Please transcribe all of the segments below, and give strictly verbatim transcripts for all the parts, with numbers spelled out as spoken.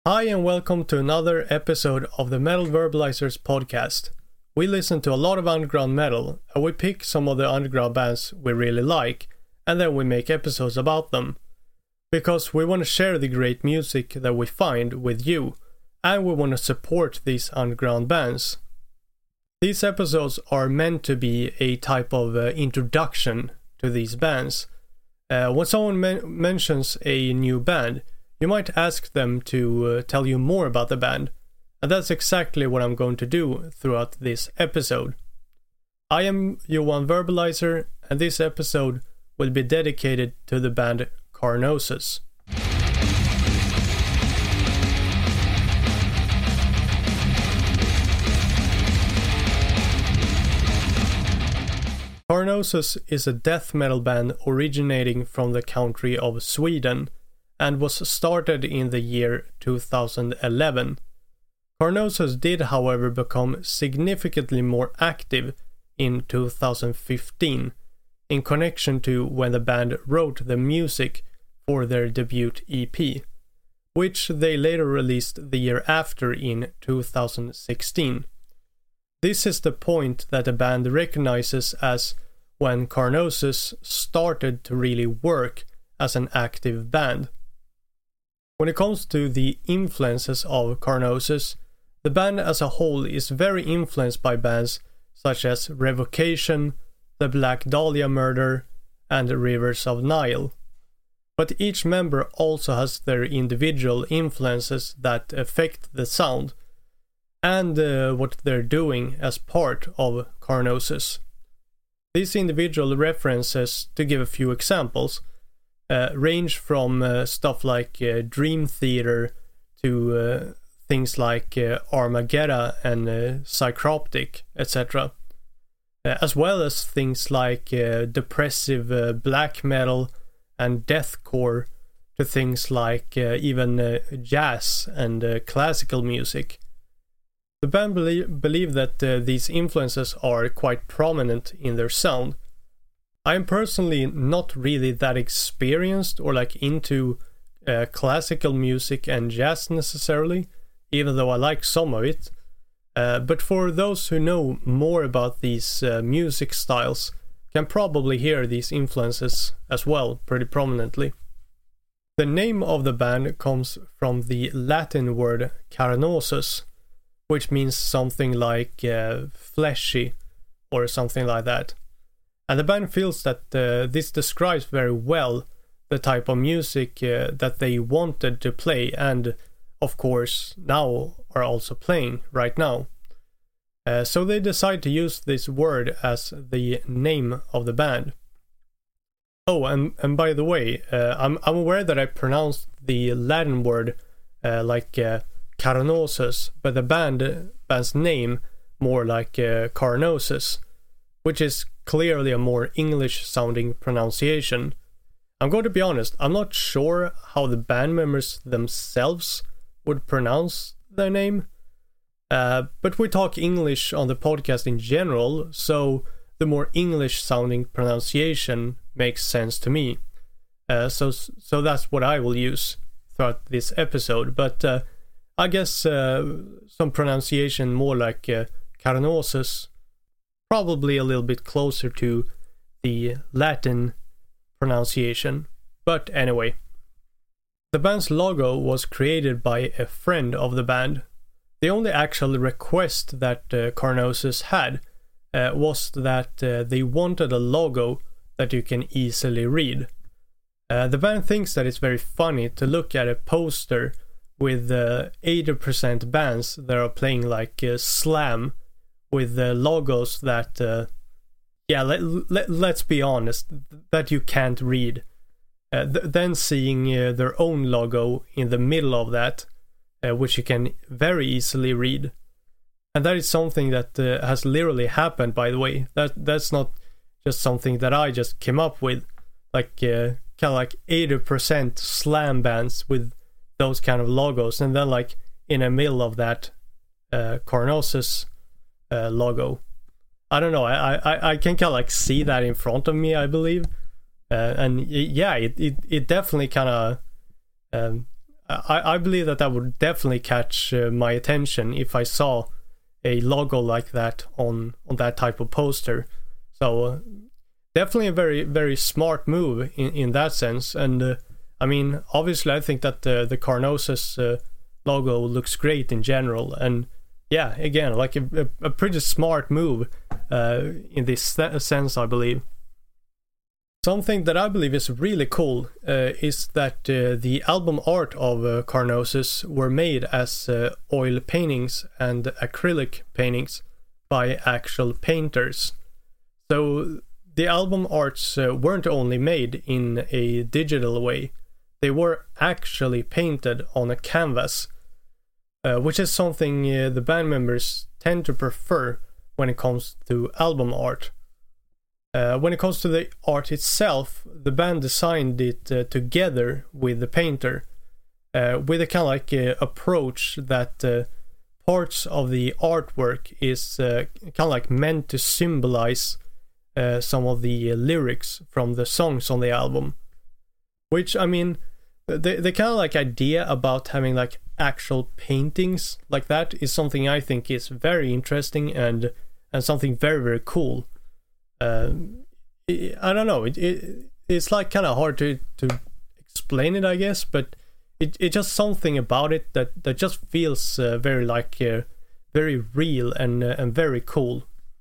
Hi and welcome to another episode of the Metal Verbalizers podcast. We listen to a lot of underground metal and we pick some of the underground bands we really like and then we make episodes about them. Because we want to share the great music that we find with you and we want to support these underground bands. These episodes are meant to be a type of uh, introduction to these bands. Uh, when someone men- mentions a new band, you might ask them to uh, tell you more about the band, and that's exactly what I'm going to do throughout this episode. I am Johan Verbalizer, and this episode will be dedicated to the band Carnosus. Carnosus is a death metal band originating from the country of Sweden and was started in the year two thousand eleven. Carnosus did, however, become significantly more active in two thousand fifteen in connection to when the band wrote the music for their debut E P, which they later released the year after in two thousand sixteen. This is the point that the band recognizes as when Carnosus started to really work as an active band. When it comes to the influences of Carnosus, the band as a whole is very influenced by bands such as Revocation, the Black Dahlia Murder, and the Rivers of Nile. But each member also has their individual influences that affect the sound and uh, what they're doing as part of Carnosus. These individual references, to give a few examples, uh, range from uh, stuff like uh, Dream Theater to uh, things like uh, Armageddon and uh, Psychroptic, et cetera. Uh, as well as things like uh, depressive uh, black metal and deathcore, to things like uh, even uh, jazz and uh, classical music. The band believe, believe that uh, these influences are quite prominent in their sound. I am personally not really that experienced or like into uh, classical music and jazz necessarily, even though I like some of it. Uh, but for those who know more about these uh, music styles, can probably hear these influences as well pretty prominently. The name of the band comes from the Latin word carnosus, which means something like uh, fleshy or something like that. And the band feels that uh, this describes very well the type of music uh, that they wanted to play and, of course, now are also playing right now. Uh, so they decide to use this word as the name of the band. Oh, and, and by the way, uh, I'm, I'm aware that I pronounced the Latin word uh, like uh, Carnosus, but the band band's name more like uh, Carnosus, which is clearly a more English-sounding pronunciation. I'm going to be honest, I'm not sure how the band members themselves would pronounce their name, uh, but we talk English on the podcast in general, so the more English-sounding pronunciation makes sense to me. Uh, so, so that's what I will use throughout this episode, but uh, I guess uh, some pronunciation more like uh, Carnosus, probably a little bit closer to the Latin pronunciation. But anyway, the band's logo was created by a friend of the band. The only actual request that uh, Carnosus had uh, was that uh, they wanted a logo that you can easily read. Uh, the band thinks that it's very funny to look at a poster with uh, eighty percent bands that are playing like uh, slam with uh, logos that, uh, yeah, let, let, let's be honest, that you can't read. Uh, th- then seeing uh, their own logo in the middle of that, uh, which you can very easily read. And that is something that uh, has literally happened, by the way. That That's not just something that I just came up with. Like, uh, kind of like eighty percent slam bands with those kind of logos, and then like in the middle of that uh, Carnosus uh, logo. I don't know, I, I, I can kind of like see that in front of me, I believe. Uh, and it, yeah, it, it, it definitely kind of um, I, I believe that that would definitely catch uh, my attention if I saw a logo like that on, on that type of poster. So uh, definitely a very, very smart move in, in that sense. And uh, I mean, obviously I think that the, the Carnosus uh, logo looks great in general. And yeah, again, like a, a, a pretty smart move uh, in this sense, I believe. Something that I believe is really cool uh, is that uh, the album art of uh, Carnosus were made as uh, oil paintings and acrylic paintings by actual painters. So the album arts uh, weren't only made in a digital way, they were actually painted on a canvas, uh, which is something uh, the band members tend to prefer when it comes to album art. Uh, when it comes to the art itself, the band designed it uh, together with the painter, uh, with a kind of like uh, approach that uh, parts of the artwork is uh, kind of like meant to symbolize uh, some of the uh, lyrics from the songs on the album. Which, I mean, the, the kind of like idea about having like actual paintings like that is something I think is very interesting and, and something very, very cool. Uh, I don't know. It, it it's like kind of hard to, to explain it, I guess, but it it just something about it that, that just feels uh, very like uh, very real and uh, and very cool.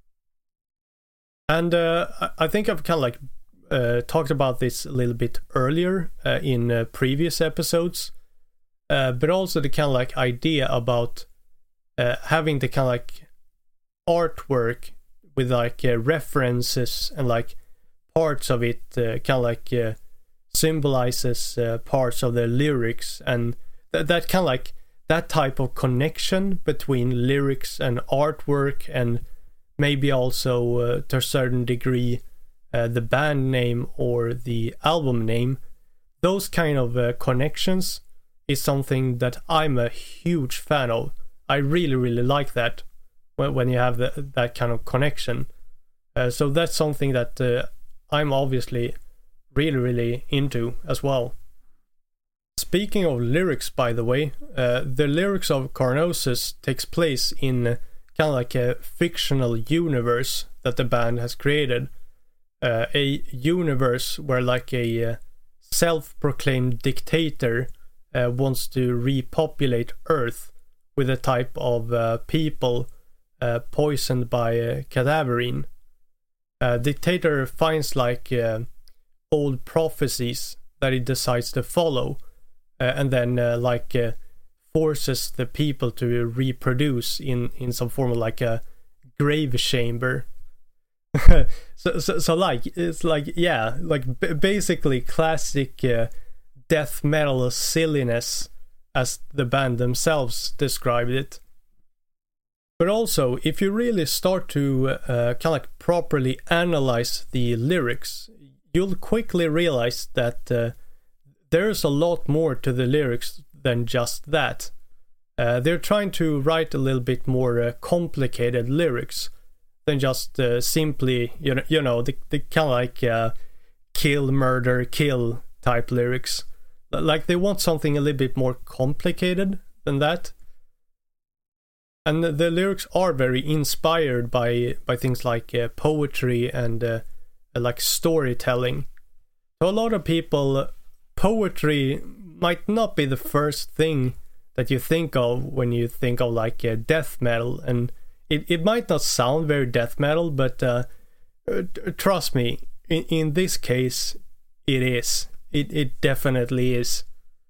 And uh, I think I've kind of like uh, talked about this a little bit earlier uh, in uh, previous episodes, uh, but also the kind of like idea about uh, having the kind of like artwork with like uh, references and like parts of it uh, kind of like uh, symbolizes uh, parts of the lyrics, and th- that kind of like that type of connection between lyrics and artwork, and maybe also uh, to a certain degree uh, the band name or the album name. Those kind of uh, connections is something that I'm a huge fan of. I really really like that when you have the, that kind of connection. Uh, so that's something that uh, I'm obviously really, really into as well. Speaking of lyrics, by the way, uh, the lyrics of Carnosus takes place in kind of like a fictional universe that the band has created. Uh, a universe where like a uh, self-proclaimed dictator uh, wants to repopulate Earth with a type of uh, people Uh, poisoned by uh, cadaverine. Uh, dictator finds like uh, old prophecies that he decides to follow, uh, and then uh, like uh, forces the people to reproduce in, in some form of like a grave chamber. so, so so like it's like yeah like b- basically classic uh, death metal silliness as the band themselves described it. But also, if you really start to uh, kind of like properly analyze the lyrics, you'll quickly realize that uh, there's a lot more to the lyrics than just that. Uh, they're trying to write a little bit more uh, complicated lyrics than just uh, simply, you know, you know, the, the kind of like uh, kill, murder, kill type lyrics. Like they want something a little bit more complicated than that. And the, the lyrics are very inspired by by things like uh, poetry and uh, like storytelling. So a lot of people, poetry might not be the first thing that you think of when you think of like uh, death metal, and it, it might not sound very death metal, but uh, uh, trust me, in, in this case, it is. It it definitely is.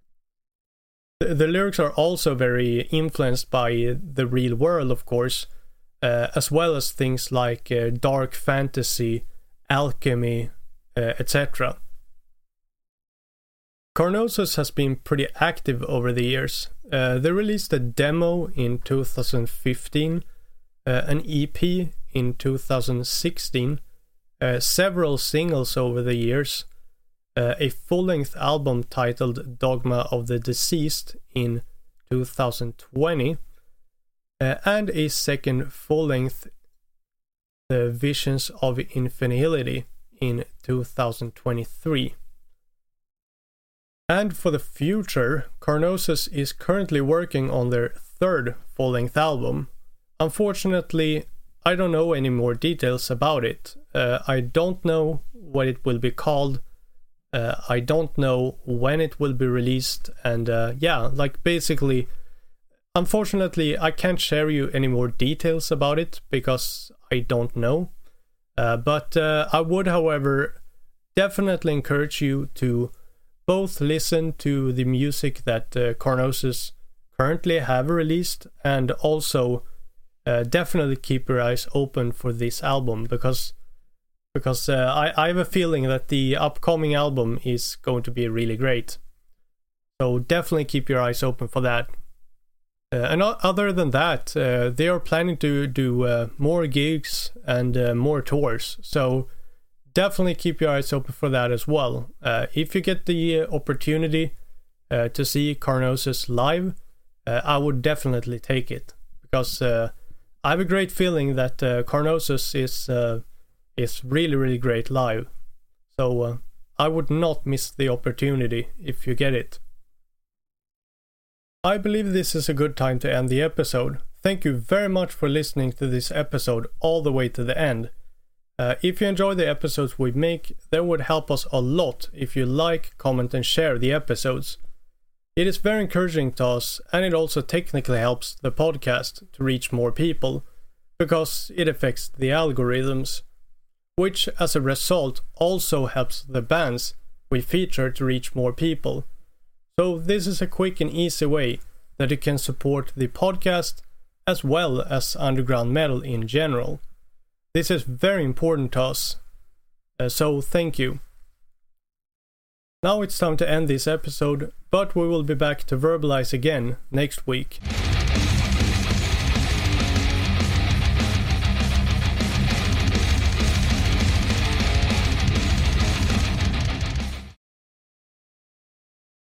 The, the lyrics are also very influenced by the real world, of course, uh, as well as things like uh, dark fantasy, alchemy, uh, et cetera. Carnosus has been pretty active over the years. Uh, they released a demo in two thousand fifteen, uh, an E P in two thousand sixteen, uh, several singles over the years, uh, a full-length album titled Dogma of the Deceased in two thousand twenty, uh, and a second full-length, The Visions of Infinity, in two thousand twenty-three. And for the future, Carnosus is currently working on their third full-length album. Unfortunately, I don't know any more details about it. Uh, I don't know what it will be called. Uh, I don't know when it will be released. And uh, yeah, like basically, unfortunately, I can't share you any more details about it because I don't know. Uh, but uh, I would, however, definitely encourage you to both listen to the music that uh, Carnosus currently have released and also uh, definitely keep your eyes open for this album because because uh, I, I have a feeling that the upcoming album is going to be really great. So definitely keep your eyes open for that. Uh, and other than that, uh, they are planning to do uh, more gigs and uh, more tours. So definitely keep your eyes open for that as well. Uh, if you get the uh, opportunity uh, to see Carnosus live, uh, I would definitely take it because uh, I have a great feeling that uh, Carnosus is uh, is really really great live. So uh, I would not miss the opportunity if you get it. I believe this is a good time to end the episode. Thank you very much for listening to this episode all the way to the end. Uh, if you enjoy the episodes we make, that would help us a lot if you like, comment and share the episodes. It is very encouraging to us and it also technically helps the podcast to reach more people because it affects the algorithms, which as a result also helps the bands we feature to reach more people. So this is a quick and easy way that you can support the podcast as well as underground metal in general. This is very important to us, uh, so thank you. Now it's time to end this episode, but we will be back to Verbalize again next week.